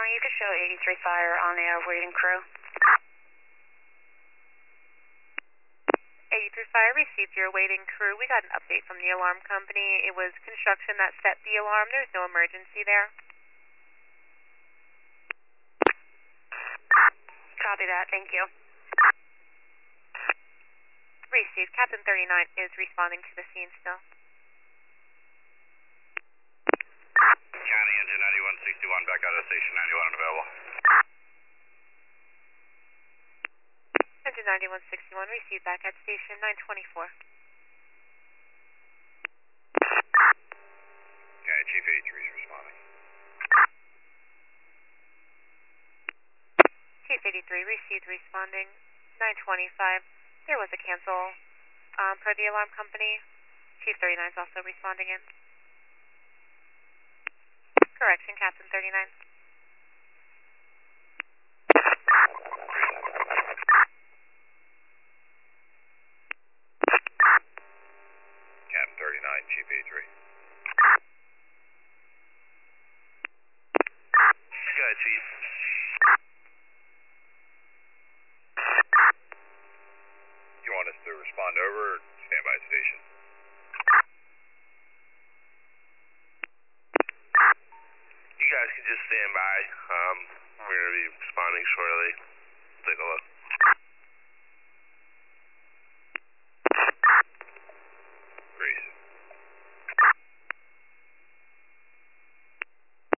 you can show 83 Fire on the waiting crew. 83 Fire received your waiting crew. We got an update from the alarm company. It was construction that set the alarm. There's no emergency there. Copy that, thank you. Received. Captain 39 is responding to the scene still. County engine 9161 back out of station 91 unavailable. Engine 9161 received back at station 924. Okay, Chief 83 is responding. Chief 83 received responding 925. There was a cancel per the alarm company. Chief 39 is also responding in. Correction, Captain 39. Captain 39, Chief 83. Go ahead, Chief. You want us to respond over or stand by station? You guys can just stand by. We're going to be responding shortly.